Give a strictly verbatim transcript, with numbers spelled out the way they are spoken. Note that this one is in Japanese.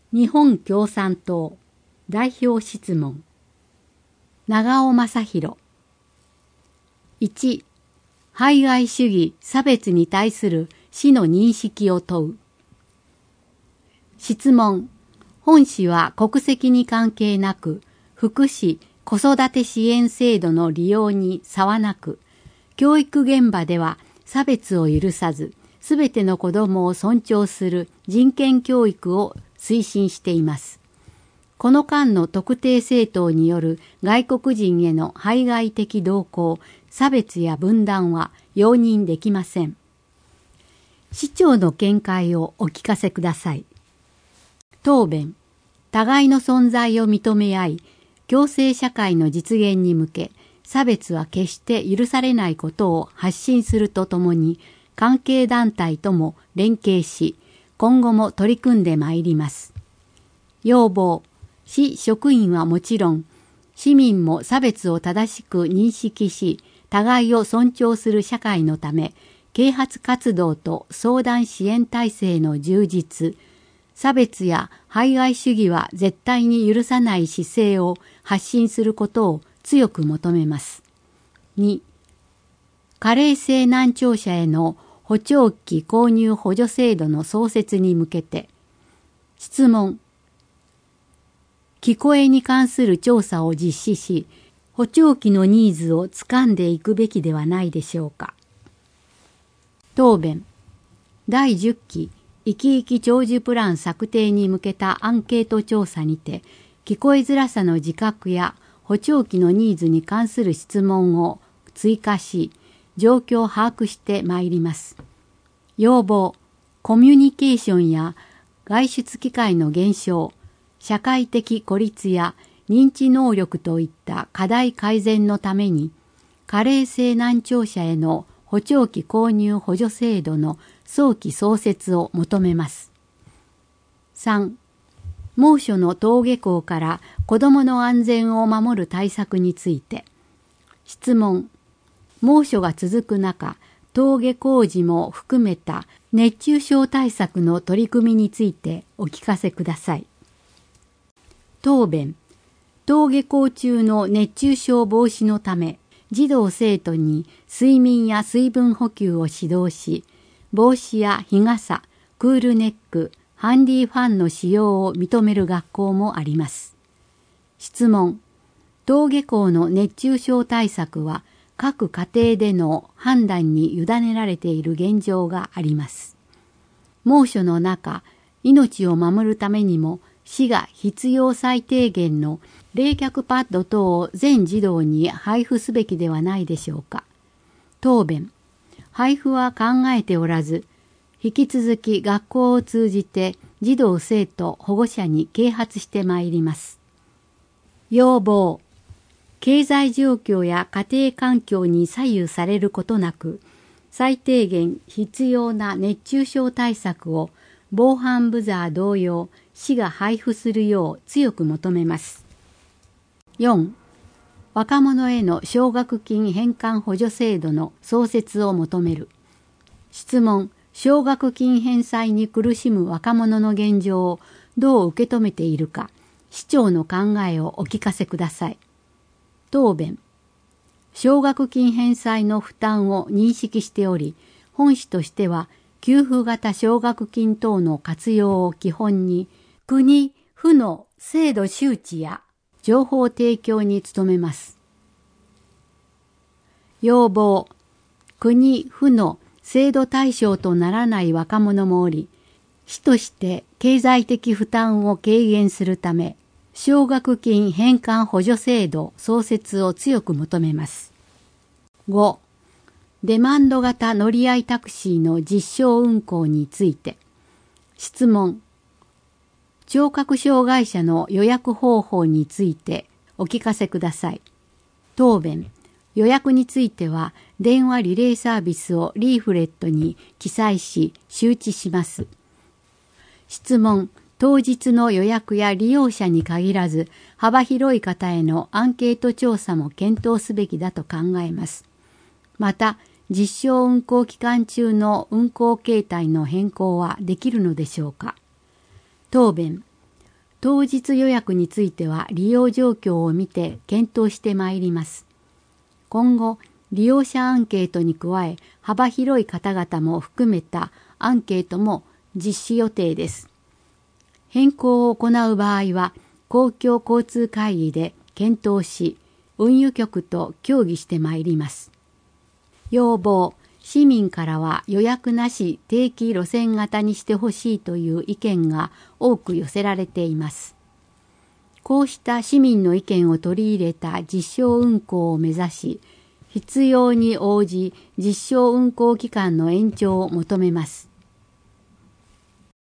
日本共産党代表質問。長尾正弘。いち、排外主義差別に対する市の認識を問う。質問。本市は国籍に関係なく、福祉・子育て支援制度の利用に差はなく、教育現場では差別を許さず、すべての子どもを尊重する人権教育を推進しています。この間の特定政党による外国人への排外的動向、差別や分断は容認できません。市長の見解をお聞かせください。答弁。互いの存在を認め合い、共生社会の実現に向け、差別は決して許されないことを発信するとともに、関係団体とも連携し、今後も取り組んでまいります。要望。市職員はもちろん、市民も差別を正しく認識し、互いを尊重する社会のため、啓発活動と相談支援体制の充実、差別や排外主義は絶対に許さない姿勢を発信することを強く求めます。に、加齢性難聴者への補聴器購入補助制度の創設に向けて、質問。聞こえに関する調査を実施し、補聴器のニーズをつかんでいくべきではないでしょうか。答弁。だいじゅっき生き生き長寿プラン策定に向けたアンケート調査にて、聞こえづらさの自覚や補聴器のニーズに関する質問を追加し、状況を把握してまいります。要望。コミュニケーションや外出機会の減少、社会的孤立や認知能力といった課題改善のために、加齢性難聴者への補聴器購入補助制度の早期創設を求めます。さん、猛暑の登下校から子どもの安全を守る対策について。質問。猛暑が続く中、登下校時も含めた熱中症対策の取り組みについてお聞かせください。答弁。登下校中の熱中症防止のため、児童生徒に睡眠や水分補給を指導し、帽子や日傘、クールネック、ハンディファンの使用を認める学校もあります。質問。登下校の熱中症対策は各家庭での判断に委ねられている現状があります。猛暑の中、命を守るためにも市が必要最低限の冷却パッド等を全児童に配布すべきではないでしょうか。答弁。配布は考えておらず、引き続き学校を通じて児童生徒保護者に啓発してまいります。要望。経済状況や家庭環境に左右されることなく、最低限必要な熱中症対策を防犯ブザー同様、市が配布するよう強く求めます。よん、若者への奨学金返還補助制度の創設を求める。質問。奨学金返済に苦しむ若者の現状をどう受け止めているか、市長の考えをお聞かせください。答弁。奨学金返済の負担を認識しており、本市としては給付型奨学金等の活用を基本に、国・府の制度周知や情報提供に努めます。要望。国・府の制度対象とならない若者もおり、市として経済的負担を軽減するため、奨学金返還補助制度創設を強く求めます。ご、デマンド型乗り合いタクシーの実証運行について。質問。聴覚障害者の予約方法についてお聞かせください。答弁。予約については電話リレーサービスをリーフレットに記載し周知します。質問。当日の予約や利用者に限らず幅広い方へのアンケート調査も検討すべきだと考えます。また、実証運行期間中の運行形態の変更はできるのでしょうか。答弁。 当日予約については利用状況を見て検討してまいります。今後、利用者アンケートに加え、幅広い方々も含めたアンケートも実施予定です。変更を行う場合は、公共交通会議で検討し、運輸局と協議してまいります。要望、市民からは予約なし定期路線型にしてほしいという意見が多く寄せられています。こうした市民の意見を取り入れた実証運行を目指し、必要に応じ実証運行期間の延長を求めます。